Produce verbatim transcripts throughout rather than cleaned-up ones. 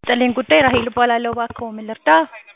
ጥልኝ ጉዳይ ራሄል እባላለሁ። እባክዎ ምን ልርዳ?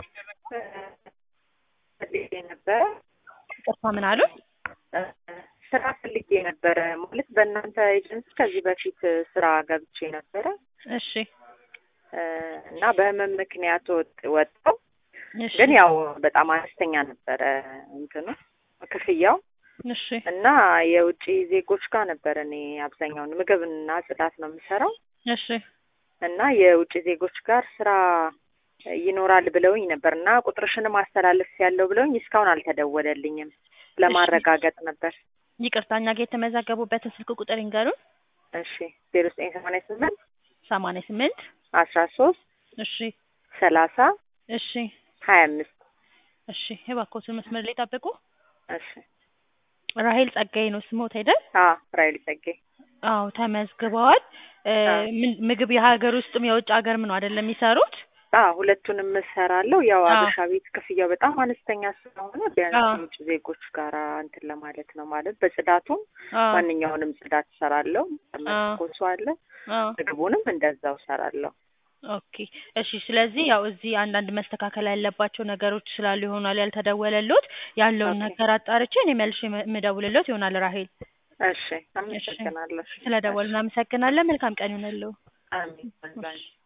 ፈልጌ ነበረ። ይቅርታ ምን አሉኝ? ስራ ፈልጌ ነበረ ማለት በእናንተ ኤጀንሲ ከዚህ በፊት ስራ ገብቼ ነበረ እሺ እና በህመም ምክንያት ወጥ- ወጣሁ። እሺ ግን ያው በጣም አነስተኛ ነበረ እንትኑ ክፍያው እሺ እና የውጭ ዜጎች ጋር ነበረ። እኔ አብዛኛውን ምግብና ጽዳት ነው የምሰራው እሺ እና የውጭ ዜጎች ጋር ስራ ይኖራል ብለውኝ ነበር እና ቁጥርሽንም አስተላለፍ ያለው ብለውኝ እስካሁን አልተደወለልኝም። ለማረጋገጥ ነበር። ይቅርታ እኛ ጋር የተመዘገቡበትን ስልክ ቁጥር ይንገሩን። እሺ ዜሮ ዘጠኝ ሰማንያ ስምንት ሰማንያ ስምንት አስራ ሶስት እሺ ሰላሳ እሺ ሀያ አምስት እሺ እባክዎትን መስመር ላይ ጠብቁ። እሺ ራሄል ጸጋዬ ነው ስሞት አይደል? አዎ ራሄል ጸጋዬ። አዎ ተመዝግበዋል። እ አዎ ምን ምግብ የሀገር ውስጥም የውጭ ሀገርም ነው አይደለም የሚሰሩት? አዎ ሁለቱንም እሰራለሁ። ያው አዎ አበሻ ቤት ክፍያው በጣም አነስተኛ ስለሆነ ቢያንስ አዎ ከውጭ ዜጎች ጋር እንትን ለማለት ነው ማለት በጽዳቱም አዎ ማንኛውንም ጽዳት እሰራለሁ። አዎ መስኮቱ አለ አዎ ምግቡንም እንደዛው እሰራለሁ። ኦኬ እሺ። ስለዚህ ያው እዚህ አንዳንድ መስተካከል ያለባቸው ነገሮች ስላሉ ይሆናል ያልተደወለልዎት። ያለውን ኦኬ ነገር አጣርቼ እኔ መልሼ የም- የምደውልልዎት ይሆናል ራሄል። እሺ እሺ አመሰግናለሁ። እሺ ስለደወሉ እናመሰግናለን። መልካም ቀን ይሁንልዎ። አሜን። ባይ። እሺ